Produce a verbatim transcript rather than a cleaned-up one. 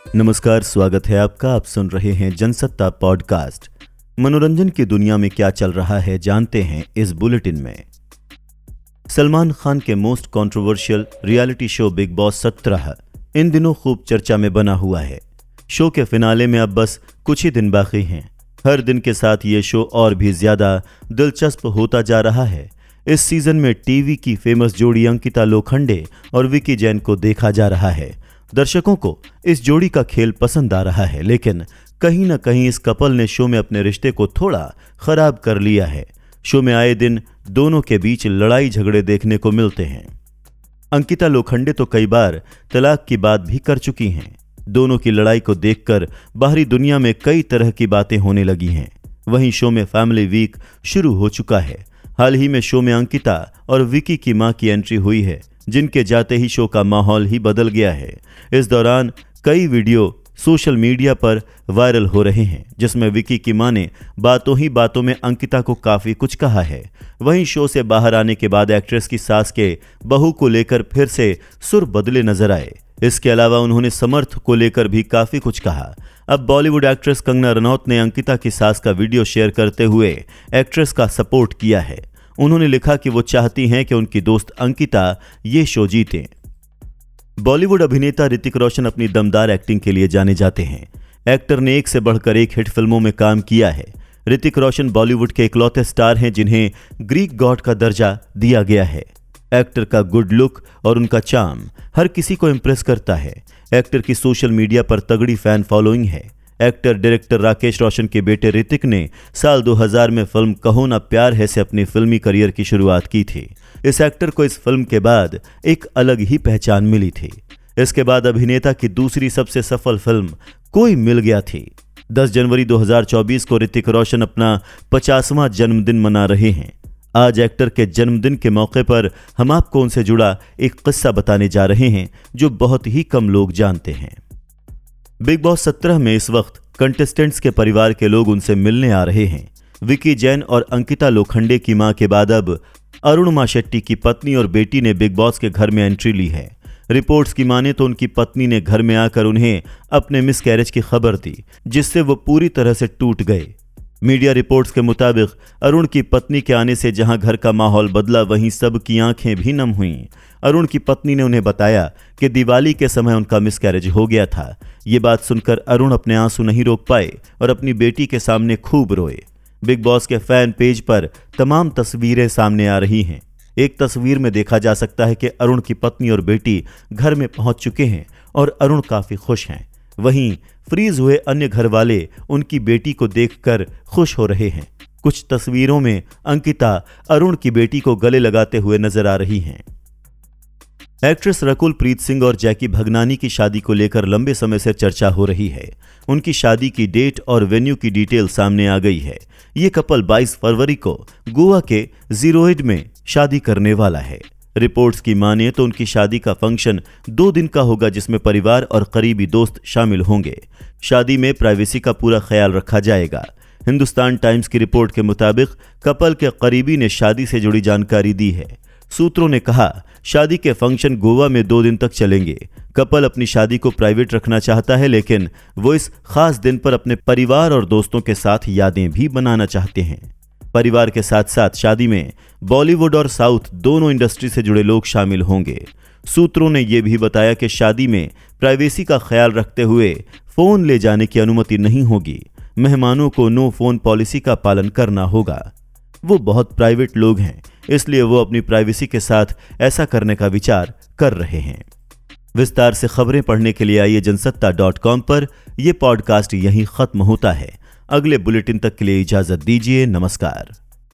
नमस्कार, स्वागत है आपका। आप सुन रहे हैं जनसत्ता पॉडकास्ट। मनोरंजन की दुनिया में क्या चल रहा है जानते हैं इस बुलेटिन में। सलमान खान के most controversial reality show Bigg Boss सत्रह इन दिनों खूब चर्चा में बना हुआ है। शो के फिनाले में अब बस कुछ ही दिन बाकी हैं। हर दिन के साथ ये शो और भी ज्यादा दिलचस्प होता जा रहा है। इस सीजन में टीवी की फेमस जोड़ी अंकिता लोखंडे और विकी जैन को देखा जा रहा है। दर्शकों को इस जोड़ी का खेल पसंद आ रहा है, लेकिन कहीं ना कहीं इस कपल ने शो में अपने रिश्ते को थोड़ा खराब कर लिया है। शो में आए दिन दोनों के बीच लड़ाई झगड़े देखने को मिलते हैं। अंकिता लोखंडे तो कई बार तलाक की बात भी कर चुकी हैं। दोनों की लड़ाई को देखकर बाहरी दुनिया में कई तरह की बातें होने लगी हैं। वहीं शो में फैमिली वीक शुरू हो चुका है। हाल ही में शो में अंकिता और विकी की मां की एंट्री हुई है, जिनके जाते ही शो का माहौल ही बदल गया है। इस दौरान कई वीडियो सोशल मीडिया पर वायरल हो रहे हैं, जिसमें विकी की मां ने बातों ही बातों में अंकिता को काफी कुछ कहा है। वहीं शो से बाहर आने के बाद एक्ट्रेस की सास के बहू को लेकर फिर से सुर बदले नजर आए। इसके अलावा उन्होंने समर्थ को लेकर भी काफी कुछ कहा। अब बॉलीवुड एक्ट्रेस कंगना रनौत ने अंकिता की सास का वीडियो शेयर करते हुए एक्ट्रेस का सपोर्ट किया है। उन्होंने लिखा कि वो चाहती हैं कि उनकी दोस्त अंकिता ये शो जीते। बॉलीवुड अभिनेता ऋतिक रोशन अपनी दमदार एक्टिंग के लिए जाने जाते हैं। एक्टर ने एक से बढ़कर एक हिट फिल्मों में काम किया है। ऋतिक रोशन बॉलीवुड के इकलौते स्टार हैं जिन्हें ग्रीक गॉड का दर्जा दिया गया है। एक्टर का गुड लुक और उनका चार्म हर किसी को इम्प्रेस करता है। एक्टर की सोशल मीडिया पर तगड़ी फैन फॉलोइंग है। एक्टर डायरेक्टर राकेश रोशन के बेटे ऋतिक ने साल दो हज़ार में फिल्म कहो ना प्यार है से अपनी फिल्मी करियर की शुरुआत की थी। इस एक्टर को इस फिल्म के बाद एक अलग ही पहचान मिली थी। इसके बाद अभिनेता की दूसरी सबसे सफल फिल्म कोई मिल गया थी। दस जनवरी दो हज़ार चौबीस को ऋतिक रोशन अपना पचासवां जन्मदिन मना रहे हैं। आज एक्टर के जन्मदिन के मौके पर हम आपको उनसे जुड़ा एक किस्सा बताने जा रहे हैं जो बहुत ही कम लोग जानते हैं। बिग बॉस सत्रह में इस वक्त कंटेस्टेंट्स के परिवार के लोग उनसे मिलने आ रहे हैं। विकी जैन और अंकिता लोखंडे की मां के बाद अब अरुणिमा शेट्टी की पत्नी और बेटी ने बिग बॉस के घर में एंट्री ली है। रिपोर्ट्स की माने तो उनकी पत्नी ने घर में आकर उन्हें अपने मिसकैरेज की खबर दी, जिससे वो पूरी तरह से टूट गए। मीडिया रिपोर्ट्स के मुताबिक अरुण की पत्नी के आने से जहां घर का माहौल बदला, वहीं सब की आंखें भी नम हुईं। अरुण की पत्नी ने उन्हें बताया कि दिवाली के समय उनका मिसकैरेज हो गया था। ये बात सुनकर अरुण अपने आंसू नहीं रोक पाए और अपनी बेटी के सामने खूब रोए। बिग बॉस के फैन पेज पर तमाम तस्वीरें सामने आ रही हैं। एक तस्वीर में देखा जा सकता है कि अरुण की पत्नी और बेटी घर में पहुंच चुके हैं और अरुण काफी खुश हैं। वहीं फ्रीज हुए अन्य घर वाले उनकी बेटी को देखकर खुश हो रहे हैं। कुछ तस्वीरों में अंकिता अरुण की बेटी को गले लगाते हुए नजर आ रही हैं। एक्ट्रेस रकुल प्रीत सिंह और जैकी भगनानी की शादी को लेकर लंबे समय से चर्चा हो रही है। उनकी शादी की डेट और वेन्यू की डिटेल सामने आ गई है। ये कपल बाईस फरवरी को गोवा के जीरोइड में शादी करने वाला है। रिपोर्ट्स की माने तो उनकी शादी का फंक्शन दो दिन का होगा, जिसमें परिवार और करीबी दोस्त शामिल होंगे। शादी में प्राइवेसी का पूरा ख्याल रखा जाएगा। हिंदुस्तान टाइम्स की रिपोर्ट के मुताबिक कपल के करीबी ने शादी से जुड़ी जानकारी दी है। सूत्रों ने कहा, शादी के फंक्शन गोवा में दो दिन तक चलेंगे। कपल अपनी शादी को प्राइवेट रखना चाहता है, लेकिन वो इस खास दिन पर अपने परिवार और दोस्तों के साथ यादें भी बनाना चाहते हैं। परिवार के साथ साथ शादी में बॉलीवुड और साउथ दोनों इंडस्ट्री से जुड़े लोग शामिल होंगे। सूत्रों ने यह भी बताया कि शादी में प्राइवेसी का ख्याल रखते हुए फोन ले जाने की अनुमति नहीं होगी। मेहमानों को नो फोन पॉलिसी का पालन करना होगा। वो बहुत प्राइवेट लोग हैं, इसलिए वो अपनी प्राइवेसी के साथ ऐसा करने का विचार कर रहे हैं। विस्तार से खबरें पढ़ने के लिए आइए जनसत्ता डॉट कॉम पर। यह पॉडकास्ट यहीं खत्म होता है। अगले बुलेटिन तक के लिए इजाजत दीजिए। नमस्कार।